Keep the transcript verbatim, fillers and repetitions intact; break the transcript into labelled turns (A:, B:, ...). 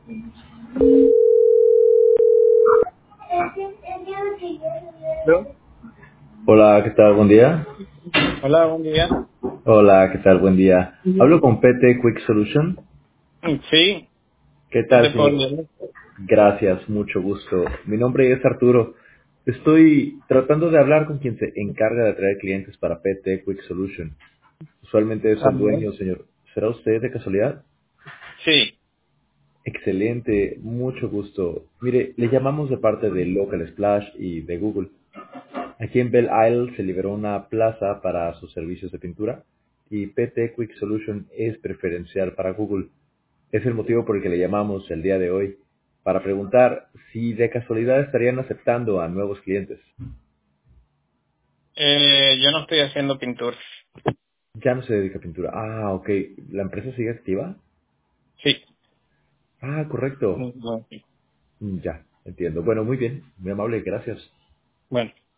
A: ¿Aló?
B: Hola, ¿qué tal? Buen día.
A: Hola, buen día.
B: Hola, ¿qué tal? Buen día. Hablo con P T Quick Solution.
A: Sí,
B: ¿Qué
A: ¿qué te
B: tal,
A: puedo
B: señor?
A: ayudar?
B: Gracias, mucho gusto. Mi nombre es Arturo. Estoy tratando de hablar con quien se encarga de atraer clientes para P T Quick Solution. Usualmente es el
A: Ajá.
B: dueño, señor. ¿Será usted de casualidad?
A: Sí.
B: Excelente, mucho gusto. Mire, le llamamos de parte de Local Splash y de Google. Aquí en Belle Isle se liberó una plaza para sus servicios de pintura y P T Quick Solution es preferencial para Google. Es el motivo por el que le llamamos el día de hoy, para preguntar si de casualidad estarían aceptando a nuevos clientes.
A: Eh, yo no estoy haciendo pintura.
B: Ya no se dedica a pintura. Ah, ok. ¿La empresa sigue activa?
A: Sí.
B: Ah, correcto.
A: Bueno,
B: Mm, Ya, entiendo. Bueno, muy bien. Muy amable, gracias.
A: bueno.